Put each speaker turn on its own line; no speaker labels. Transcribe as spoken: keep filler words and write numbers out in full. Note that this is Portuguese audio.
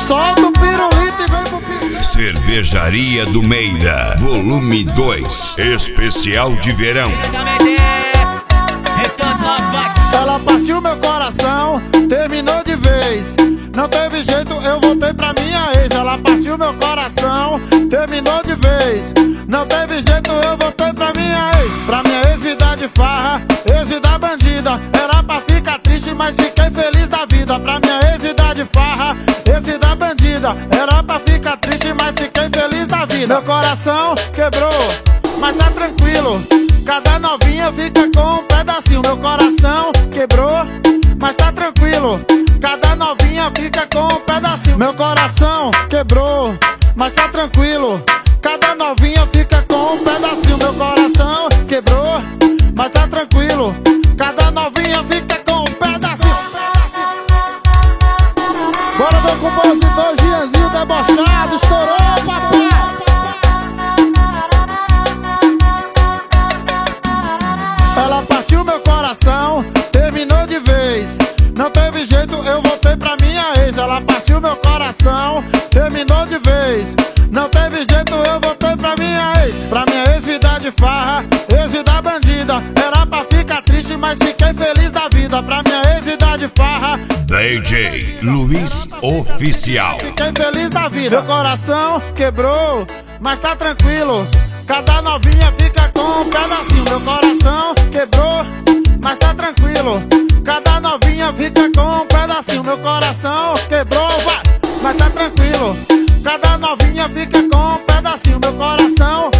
Solta o pirulito e vem pro pirulito.
Cervejaria do Meira, volume dois, especial de verão.
Ela partiu meu coração, terminou de vez. Não teve jeito, eu voltei pra minha ex. Ela partiu meu coração, terminou de vez. Não teve jeito, eu voltei pra minha ex. Pra minha ex vida de farra, ex vida bandida. Era pra ficar triste, mas fiquei feliz da vida. Pra minha ex vida de farra, ex vida bandida. Era pra ficar triste, mas fiquei feliz da vida. Meu coração quebrou, mas tá tranquilo. Cada novinha fica com um pedacinho. Meu coração quebrou, mas tá tranquilo. Cada novinha fica com um pedacinho. Meu coração quebrou, mas tá tranquilo. Cada novinha fica com um pedacinho. Meu coração quebrou, mas tá tranquilo. Cada novinha fica com um pedacinho. Bora ver com o compositor Gianzinho debochado. Estourou, papai. Ela partiu meu coração, terminou de vez. Não teve jeito, eu voltei pra minha ex. Ela partiu meu coração, terminou de vez. Não teve jeito, eu voltei pra minha ex. Pra minha ex vida de farra, ex vida bandida. Era pra ficar triste, mas fiquei feliz da vida. Pra minha ex vida de farra,
D J Luiz Oficial.
fiquei feliz da vida. Meu coração quebrou, mas tá tranquilo. Cada novinha fica com um pedacinho. Meu coração quebrou, mas tá tranquilo. Cada novinha fica com um pedacinho. Meu coração quebrou, vai, mas tá tranquilo. Cada novinha fica com um pedacinho. Meu coração